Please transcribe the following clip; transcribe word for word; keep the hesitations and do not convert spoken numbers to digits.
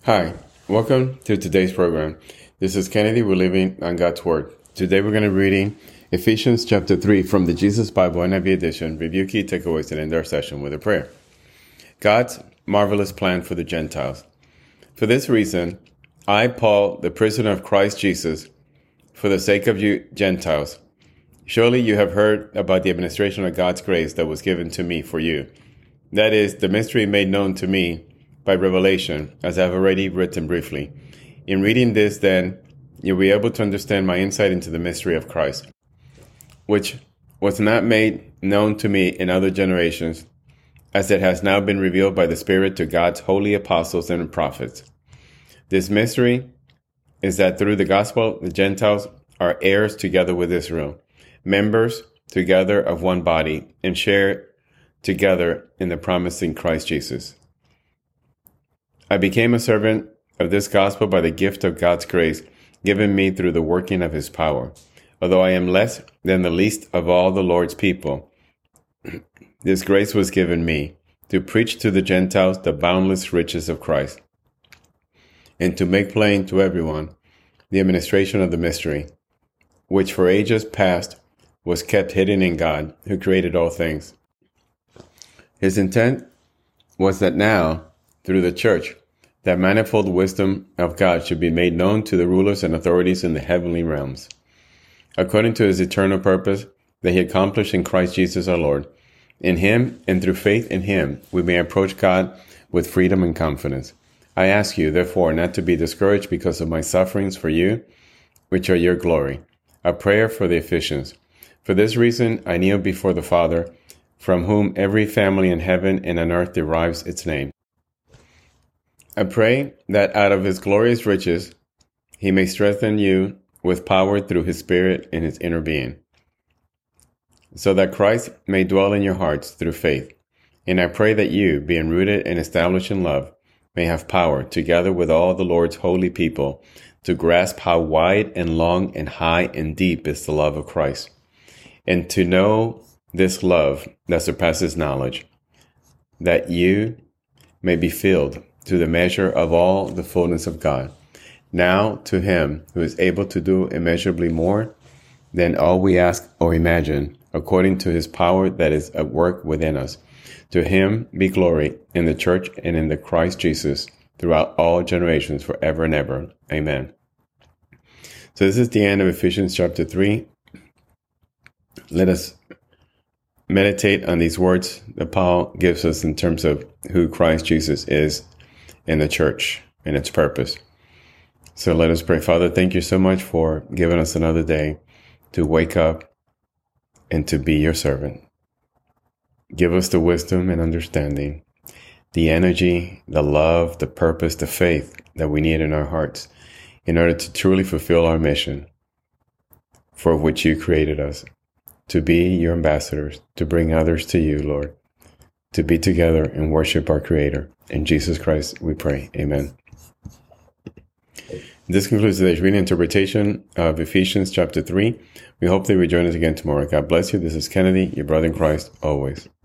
Hi, welcome to today's program. This is Kennedy. We're living on God's Word. Today we're going to be reading Ephesians chapter three from the Jesus Bible N I V edition, review key takeaways, and end our session with a prayer. God's marvelous plan for the Gentiles. For this reason, I, Paul, the prisoner of Christ Jesus, for the sake of you Gentiles, surely you have heard about the administration of God's grace that was given to me for you. That is, the mystery made known to me by revelation, as I have already written briefly. In reading this, then, you'll be able to understand my insight into the mystery of Christ, which was not made known to me in other generations, as it has now been revealed by the Spirit to God's holy apostles and prophets. This mystery is that through the gospel, the Gentiles are heirs together with Israel, members together of one body, and share together in the promise in Christ Jesus. I became a servant of this gospel by the gift of God's grace given me through the working of his power. Although I am less than the least of all the Lord's people, this grace was given me to preach to the Gentiles the boundless riches of Christ, and to make plain to everyone the administration of the mystery, which for ages past was kept hidden in God, who created all things. His intent was that now, through the church, that manifold wisdom of God should be made known to the rulers and authorities in the heavenly realms, according to his eternal purpose that he accomplished in Christ Jesus our Lord. In him, and through faith in him, we may approach God with freedom and confidence. I ask you, therefore, not to be discouraged because of my sufferings for you, which are your glory. A prayer for the Ephesians. For this reason, I kneel before the Father, from whom every family in heaven and on earth derives its name. I pray that out of his glorious riches, he may strengthen you with power through his Spirit in his inner being, so that Christ may dwell in your hearts through faith. And I pray that you, being rooted and established in love, may have power, together with all the Lord's holy people, to grasp how wide and long and high and deep is the love of Christ, and to know this love that surpasses knowledge, that you may be filled to the measure of all the fullness of God. Now to him who is able to do immeasurably more than all we ask or imagine, according to his power that is at work within us. To him be glory in the church and in the Christ Jesus throughout all generations, forever and ever. Amen. So this is the end of Ephesians chapter three. Let us meditate on these words that Paul gives us in terms of who Christ Jesus is in the church and its purpose. So let us pray. Father, thank you so much for giving us another day to wake up and to be your servant. Give us the wisdom and understanding, the energy, the love, the purpose, the faith that we need in our hearts in order to truly fulfill our mission for which you created us, to be your ambassadors, to bring others to you, Lord, to be together and worship our Creator. In Jesus Christ, we pray. Amen. This concludes today's reading interpretation of Ephesians chapter three. We hope that you will join us again tomorrow. God bless you. This is Kennedy, your brother in Christ, always.